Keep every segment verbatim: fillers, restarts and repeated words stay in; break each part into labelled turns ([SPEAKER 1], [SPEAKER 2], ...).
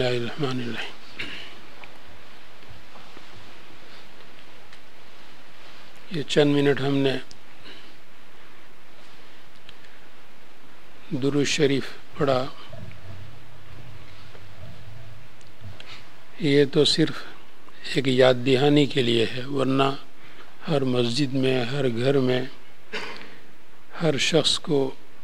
[SPEAKER 1] اللہ الرحمن الرحیم۔ یہ چند منٹ ہم نے درود شریف پڑھا، یہ تو صرف ایک یاد دہانی کے لیے ہے، ورنہ ہر مسجد میں، ہر گھر میں، ہر شخص کو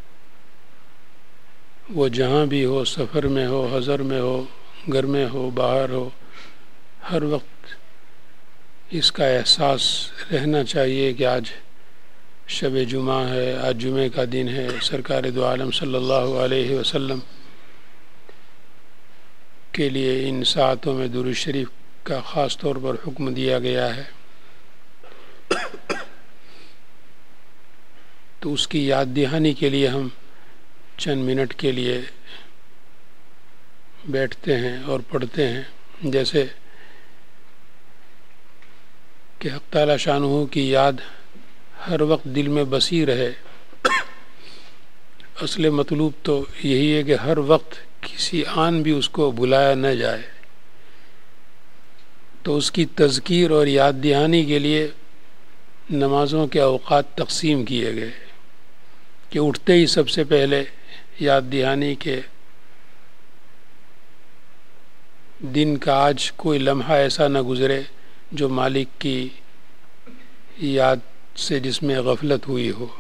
[SPEAKER 1] وہ جہاں بھی ہو، سفر میں ہو، حضر میں ہو، گھر میں ہو، باہر ہو، ہر وقت اس کا احساس رہنا چاہیے کہ آج شب جمعہ ہے، آج جمعہ کا دن ہے، سرکار دو عالم صلی اللہ علیہ وسلم کے لیے ان ساعتوں میں درود شریف کا خاص طور پر حکم دیا گیا ہے، تو اس کی یاد دہانی کے لیے ہم چند منٹ کے لیے بیٹھتے ہیں اور پڑھتے ہیں، جیسے کہ حق تعالی شانہ کی یاد ہر وقت دل میں بسی رہے۔ اصل مطلوب تو یہی ہے کہ ہر وقت کسی آن بھی اس کو بلایا نہ جائے، تو اس کی تذکیر اور یاد دہانی کے لیے نمازوں کے اوقات تقسیم کیے گئے کہ اٹھتے ہی سب سے پہلے یاد دہانی کے دن کا آج کوئی لمحہ ایسا نہ گزرے جو مالک کی یاد سے جس میں غفلت ہوئی ہو،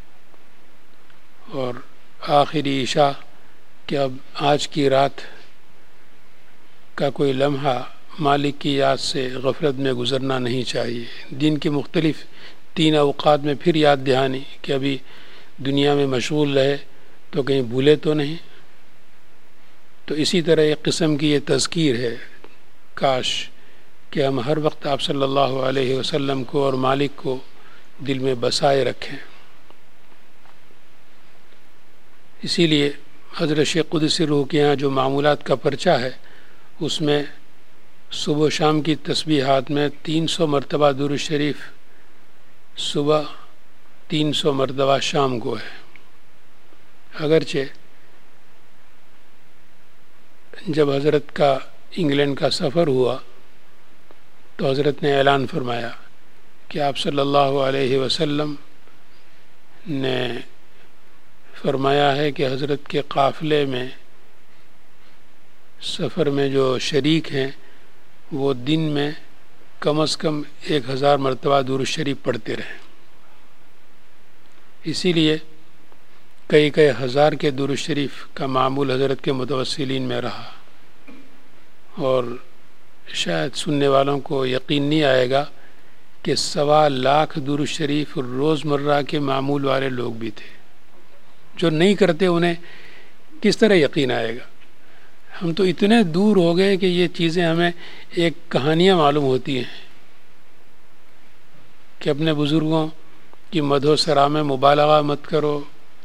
[SPEAKER 1] اور آخری عشاء کہ اب آج کی رات کا کوئی لمحہ مالک کی یاد سے غفلت میں گزرنا نہیں چاہیے۔ دن کے مختلف تین اوقات میں پھر یاد دہانی کہ ابھی دنیا میں مشغول رہے تو کہیں بھولے تو نہیں، تو اسی طرح ایک قسم کی یہ تذکیر ہے، کاش کہ ہم ہر وقت آپ صلی اللہ علیہ وسلم کو اور مالک کو دل میں بسائے رکھیں۔ اسی لیے حضرت شیخ قدسی روح کے یہاں جو معمولات کا پرچہ ہے، اس میں صبح و شام کی تسبیحات میں تین سو مرتبہ درود شریف صبح، تین سو مرتبہ شام کو ہے۔ اگرچہ جب حضرت کا انگلینڈ کا سفر ہوا تو حضرت نے اعلان فرمایا کہ آپ صلی اللہ علیہ وسلم نے فرمایا ہے کہ حضرت کے قافلے میں سفر میں جو شریک ہیں وہ دن میں کم از کم ایک ہزار مرتبہ درود شریف پڑھتے رہیں۔ اسی لیے کئی کئی ہزار کے درود شریف کا معمول حضرت کے متوسلین میں رہا، اور شاید سننے والوں کو یقین نہیں آئے گا کہ سوا لاکھ درود شریف روزمرہ کے معمول والے لوگ بھی تھے۔ جو نہیں کرتے انہیں کس طرح یقین آئے گا؟ ہم تو اتنے دور ہو گئے کہ یہ چیزیں ہمیں ایک کہانیاں معلوم ہوتی ہیں کہ اپنے بزرگوں کی مدح و ثنا میں مبالغہ مت کرو،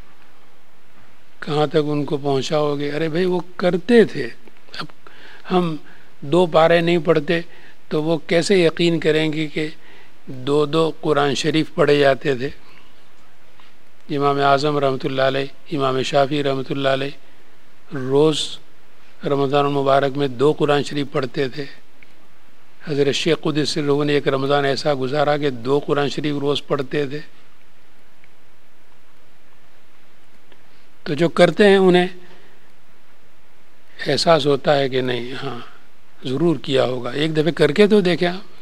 [SPEAKER 1] کہاں تک ان کو پہنچاؤ گے؟ ارے بھائی وہ کرتے تھے، اب ہم دو پارے نہیں پڑھتے تو وہ کیسے یقین کریں گے کہ دو دو قرآن شریف پڑھے جاتے تھے؟ امام اعظم رحمۃ اللہ علیہ، امام شافعی رحمۃ اللہ علیہ روز رمضان المبارک میں دو قرآن شریف پڑھتے تھے۔ حضرت شیخ قدسی روح نے ایک رمضان ایسا گزارا کہ دو قرآن شریف روز پڑھتے تھے۔ تو جو کرتے ہیں انہیں احساس ہوتا ہے کہ نہیں، ہاں ضرور کیا ہوگا، ایک دفعہ کر کے تو دیکھیں آپ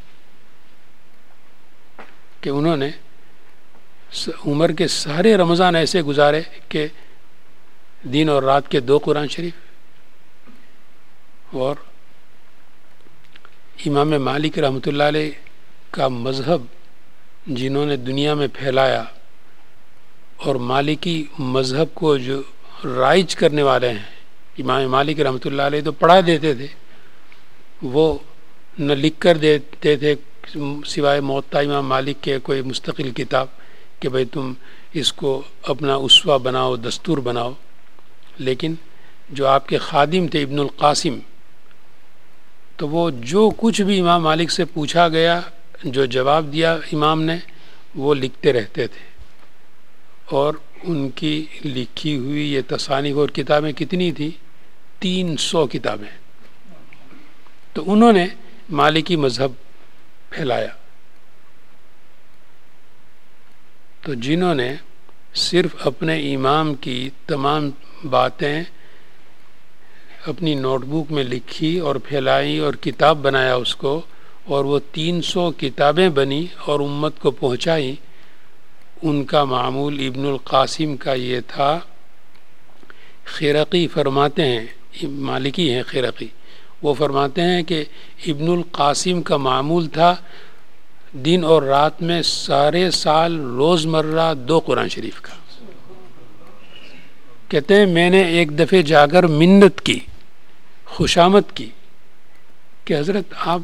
[SPEAKER 1] کہ انہوں نے عمر کے سارے رمضان ایسے گزارے کہ دن اور رات کے دو قرآن شریف۔ اور امام مالک رحمۃ اللہ علیہ کا مذہب جنہوں نے دنیا میں پھیلایا، اور مالکی مذہب کو جو رائج کرنے والے ہیں، امام مالک رحمۃ اللہ علیہ تو پڑھا دیتے تھے، وہ نہ لکھ کر دیتے تھے سوائے موطا امام مالک کے کوئی مستقل کتاب کہ بھئی تم اس کو اپنا اسوہ بناؤ، دستور بناؤ، لیکن جو آپ کے خادم تھے ابن القاسم، تو وہ جو کچھ بھی امام مالک سے پوچھا گیا، جو جواب دیا امام نے، وہ لکھتے رہتے تھے۔ اور ان کی لکھی ہوئی یہ تصانیف اور کتابیں کتنی تھیں؟ تین سو کتابیں۔ تو انہوں نے مالکی مذہب پھیلایا. تو جنہوں نے صرف اپنے امام کی تمام باتیں اپنی نوٹ بک میں لکھی اور پھیلائی اور کتاب بنایا اس کو، اور وہ تین سو کتابیں بنی اور امت کو پہنچائی، ان کا معمول ابن القاسم کا یہ تھا. خرقی فرماتے ہیں، مالکی ہیں خرقی، وہ فرماتے ہیں کہ ابن القاسم کا معمول تھا دن اور رات میں سارے سال روز مرہ دو قرآن شریف کا. کہتے ہیں میں نے ایک دفعہ جا کر منت کی، خوشامد کی کہ حضرت آپ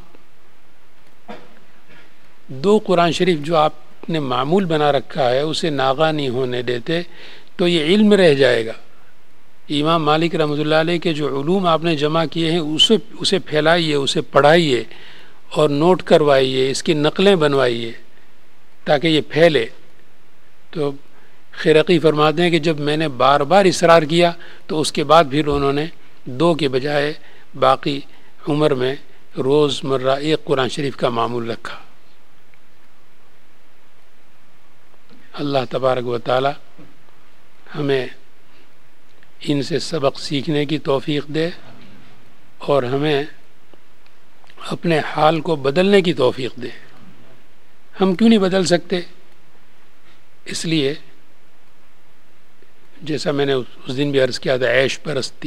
[SPEAKER 1] دو قرآن شریف جو آپ نے معمول بنا رکھا ہے اسے ناغا نہیں ہونے دیتے تو یہ علم رہ جائے گا. امام مالک رحمۃ اللہ علیہ کے جو علوم آپ نے جمع کیے ہیں اسے اسے پھیلائیے، اسے پڑھائیے اور نوٹ کروائیے، اس کی نقلیں بنوائیے تاکہ یہ پھیلے. تو خرقی فرماتے ہیں کہ جب میں نے بار بار اصرار کیا تو اس کے بعد پھر انہوں نے دو کے بجائے باقی عمر میں روز مرہ ایک قرآن شریف کا معمول رکھا. اللہ تبارک و تعالی ہمیں ان سے سبق سیکھنے کی توفیق دے اور ہمیں اپنے حال کو بدلنے کی توفیق دے. ہم کیوں نہیں بدل سکتے؟ اس لیے جیسا میں نے اس دن بھی عرض کیا تھا، عیش پرستی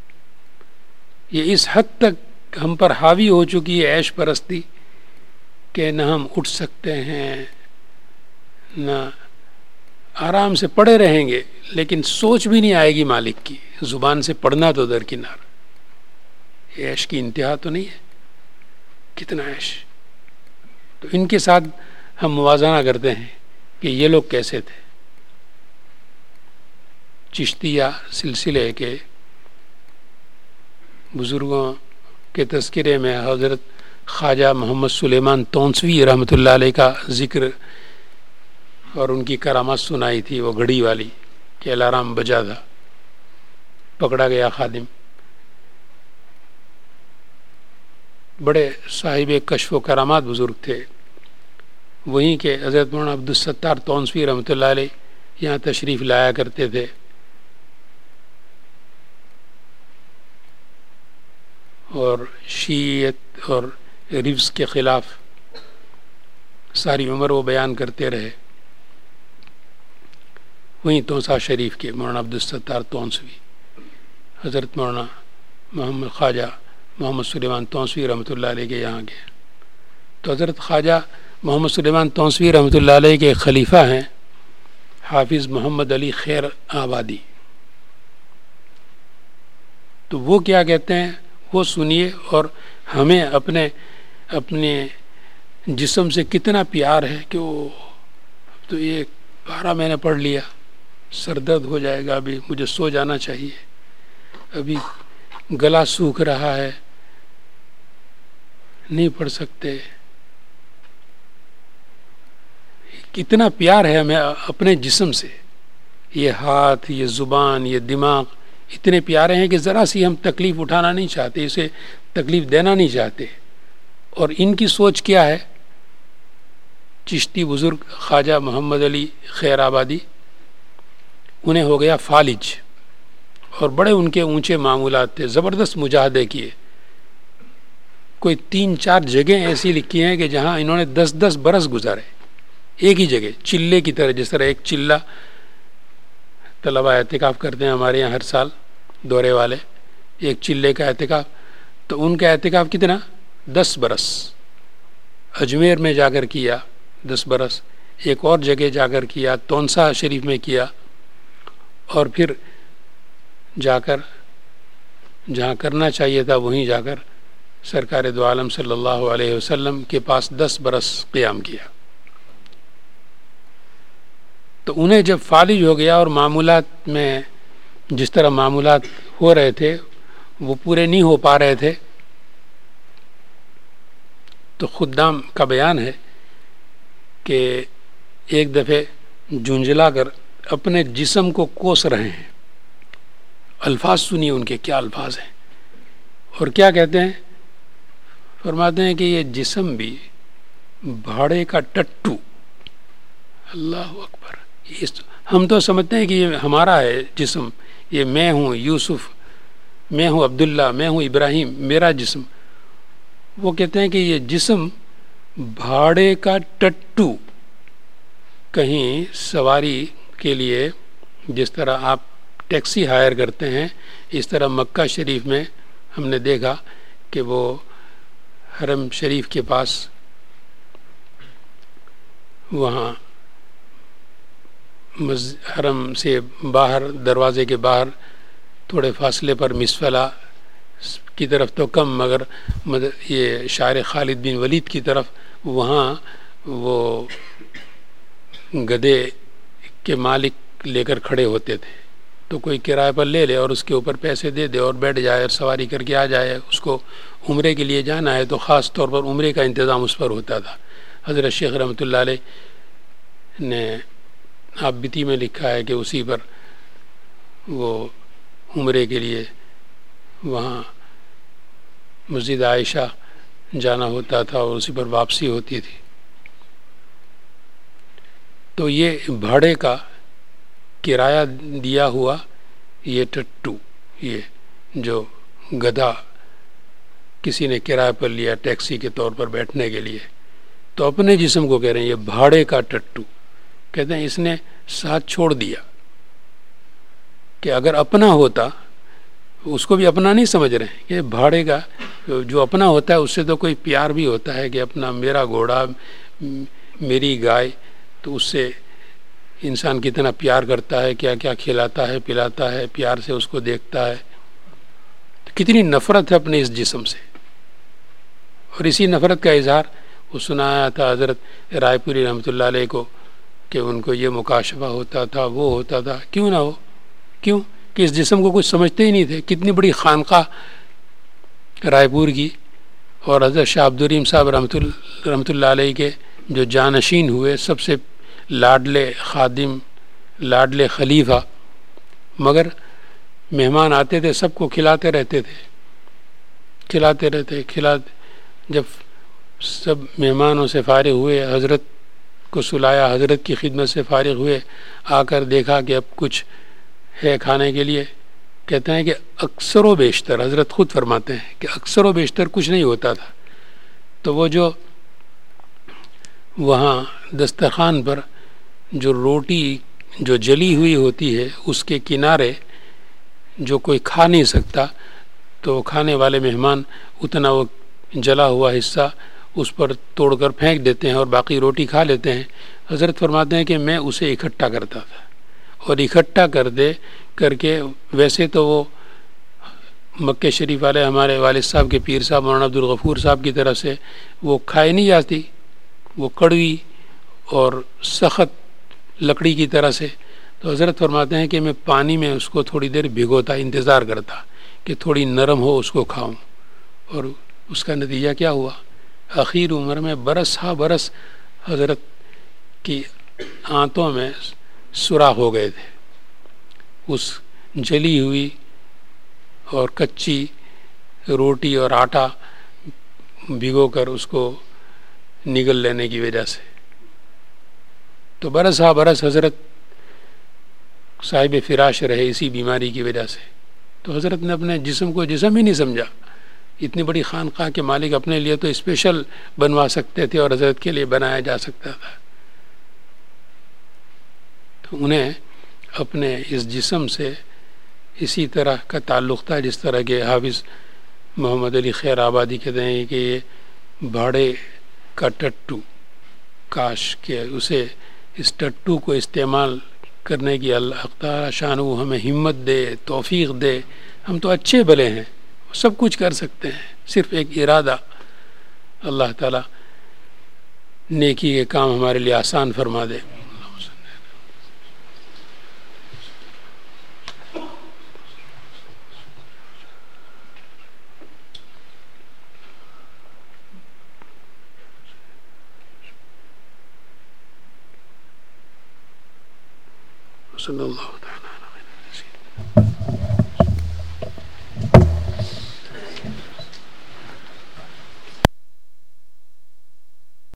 [SPEAKER 1] یہ اس حد تک ہم پر حاوی ہو چکی ہے، عیش پرستی، کہ نہ ہم اٹھ سکتے ہیں، نہ آرام سے پڑھے رہیں گے لیکن سوچ بھی نہیں آئے گی مالک کی. زبان سے پڑھنا تو درکنار، یہ عیش کی انتہا تو نہیں ہے؟ کتنا عیش. تو ان کے ساتھ ہم موازنہ کرتے ہیں کہ یہ لوگ کیسے تھے. چشتیہ سلسلے کے بزرگوں کے تذکرے میں حضرت خواجہ محمد سلیمان تونسوی رحمۃ اللہ علیہ کا ذکر اور ان کی کرامات سنائی تھی. وہ گھڑی والی کہ الارم بجا تھا، پکڑا گیا خادم. بڑے صاحب کشف و کرامات بزرگ تھے. وہیں کے حضرت مولانا عبدالستار تونسوی رحمۃ اللہ علیہ یہاں تشریف لایا کرتے تھے. اور شیعیت اور رفض کے خلاف ساری عمر وہ بیان کرتے رہے. وہیں توسا شریف کے مولانا عبدالستار تونسوی حضرت مولانا محمد خواجہ محمد سلیمان تونسوی رحمۃ اللہ علیہ کے یہاں گئے. تو حضرت خواجہ محمد سلیمان تونسوی رحمۃ اللہ علیہ کے خلیفہ ہیں حافظ محمد علی خیر آبادی. تو وہ کیا کہتے ہیں وہ سنیے، اور ہمیں اپنے اپنے جسم سے کتنا پیار ہے کہ وہ تو یہ پارہ میں نے پڑھ لیا، سر درد ہو جائے گا، ابھی مجھے سو جانا چاہیے، ابھی گلا سوکھ رہا ہے، نہیں پڑھ سکتے. کتنا پیار ہے ہمیں اپنے جسم سے. یہ ہاتھ، یہ زبان، یہ دماغ اتنے پیارے ہیں کہ ذرا سی ہم تکلیف اٹھانا نہیں چاہتے، اسے تکلیف دینا نہیں چاہتے. اور ان کی سوچ کیا ہے؟ چشتی بزرگ خواجہ محمد علی خیر آبادی انہیں ہو گیا فالج، اور بڑے ان کے اونچے معمولات تھے، زبردست مجاہدے کیے. کوئی تین چار جگہیں ایسی لکھی ہیں کہ جہاں انہوں نے دس دس برس گزارے ایک ہی جگہ، چلے کی طرح. جس طرح ایک چلہ طلبہ اعتکاف کرتے ہیں ہمارے یہاں ہر سال دورے والے، ایک چلے کا اعتکاف. تو ان کا اعتکاف کتنا؟ دس برس. اجمیر میں جا کر کیا دس برس، ایک اور جگہ جا کر کیا، تونسا شریف میں کیا، اور پھر جا کر جہاں کرنا چاہیے تھا وہیں جا کر سرکار دو عالم صلی اللہ علیہ وسلم کے پاس دس برس قیام کیا. تو انہیں جب فالج ہو گیا اور معمولات میں جس طرح معمولات ہو رہے تھے وہ پورے نہیں ہو پا رہے تھے، تو خدام کا بیان ہے کہ ایک دفعہ جھنجھلا کر اپنے جسم کو کوس رہے ہیں. الفاظ سنیے ان کے کیا الفاظ ہیں، اور کیا کہتے ہیں؟ فرماتے ہیں کہ یہ جسم بھی بھاڑے کا ٹٹو، اللہ اکبر، اس ہم تو سمجھتے ہیں کہ یہ ہمارا ہے جسم، یہ میں ہوں یوسف، میں ہوں عبداللہ، میں ہوں ابراہیم، میرا جسم. وہ کہتے ہیں کہ یہ جسم بھاڑے کا ٹٹو، کہیں سواری کے لیے جس طرح آپ ٹیکسی ہائر کرتے ہیں، اس طرح مکہ شریف میں ہم نے دیکھا کہ وہ حرم شریف کے پاس وہاں حرم سے باہر، دروازے کے باہر تھوڑے فاصلے پر مسفلہ کی طرف تو کم، مگر یہ شاعر خالد بن ولید کی طرف، وہاں وہ گدھے کے مالک لے کر کھڑے ہوتے تھے، تو کوئی کرائے پر لے لے اور اس کے اوپر پیسے دے دے اور بیٹھ جائے اور سواری کر کے آ جائے. اس کو عمرے کے لیے جانا ہے تو خاص طور پر عمرے کا انتظام اس پر ہوتا تھا. حضرت شیخ رحمۃ اللہ علیہ نے آپ بیتی میں لکھا ہے کہ اسی پر وہ عمرے کے لیے وہاں مسجد عائشہ جانا ہوتا تھا اور اسی پر واپسی ہوتی تھی. تو یہ بھاڑے کا کرایہ دیا ہوا یہ ٹٹو، یہ جو گدھا کسی نے کرایہ پر لیا ٹیکسی کے طور پر بیٹھنے کے لیے، تو اپنے جسم کو کہہ رہے ہیں یہ بھاڑے کا ٹٹو. کہتے ہیں اس نے ساتھ چھوڑ دیا کہ اگر اپنا ہوتا، اس کو بھی اپنا نہیں سمجھ رہے ہیں کہ بھاڑے کا جو اپنا ہوتا ہے اس سے تو کوئی پیار بھی ہوتا ہے کہ اپنا میرا گھوڑا، میری گائے، تو اس سے انسان کتنا پیار کرتا ہے، کیا کیا کھلاتا ہے پلاتا ہے، پیار سے اس کو دیکھتا ہے. کتنی نفرت ہے اپنے اس جسم سے، اور اسی نفرت کا اظہار وہ سنایا تھا حضرت رائے پوری رحمۃ اللہ علیہ کو کہ ان کو یہ مکاشفہ ہوتا تھا، وہ ہوتا تھا. کیوں نہ ہو، کیوں کہ اس جسم کو کچھ سمجھتے ہی نہیں تھے. کتنی بڑی خانقاہ رائے پور کی، اور حضرت شاہ عبد الرحیم صاحب رحمۃ اللہ رحمۃ اللہ علیہ کے جو جانشین ہوئے، سب سے لاڈلے خادم، لاڈلے خلیفہ، مگر مہمان آتے تھے سب کو کھلاتے رہتے تھے کھلاتے رہتے کھلاتے جب سب مہمانوں سے فارغ ہوئے، حضرت کو سلایا، حضرت کی خدمت سے فارغ ہوئے، آ کر دیکھا کہ اب کچھ ہے کھانے کے لیے. کہتے ہیں کہ اکثر و بیشتر، حضرت خود فرماتے ہیں کہ اکثر و بیشتر کچھ نہیں ہوتا تھا. تو وہ جو وہاں دسترخوان پر جو روٹی جو جلی ہوئی ہوتی ہے، اس کے کنارے جو کوئی کھا نہیں سکتا، تو کھانے والے مہمان اتنا وہ جلا ہوا حصہ اس پر توڑ کر پھینک دیتے ہیں اور باقی روٹی کھا لیتے ہیں. حضرت فرماتے ہیں کہ میں اسے اکٹھا کرتا تھا، اور اکٹھا کر دے کر کے، ویسے تو وہ مکہ شریف والے ہمارے والد صاحب کے پیر صاحب مولانا عبدالغفور صاحب کی طرف سے وہ کھائی نہیں جاتی، وہ کڑوی اور سخت لکڑی کی طرح سے. تو حضرت فرماتے ہیں کہ میں پانی میں اس کو تھوڑی دیر بھگوتا، انتظار کرتا کہ تھوڑی نرم ہو اس کو کھاؤں. اور اس کا نتیجہ کیا ہوا؟ اخیر عمر میں برس ہا برس حضرت کی آنتوں میں سوراخ ہو گئے تھے اس جلی ہوئی اور کچی روٹی اور آٹا بھگو کر اس کو نگل لینے کی وجہ سے. تو برس ہا برس حضرت صاحب فراش رہے اسی بیماری کی وجہ سے. تو حضرت نے اپنے جسم کو جسم ہی نہیں سمجھا. اتنی بڑی خانقاہ کے مالک اپنے لیے تو اسپیشل بنوا سکتے تھے اور حضرت کے لیے بنایا جا سکتا تھا. تو انہیں اپنے اس جسم سے اسی طرح کا تعلق تھا جس طرح کے حافظ محمد علی خیر آبادی کہتے ہیں کہ یہ بھاڑے کا ٹٹو، کاش کہ اسے اس ٹٹو کو استعمال کرنے کی اللہ تعالی شان وہ ہمیں ہمت دے، توفیق دے. ہم تو اچھے بھلے ہیں، سب کچھ کر سکتے ہیں، صرف ایک ارادہ. اللہ تعالی نیکی کے کام ہمارے لیے آسان فرما دے. صلی اللہ تعالی علیہ وسلم.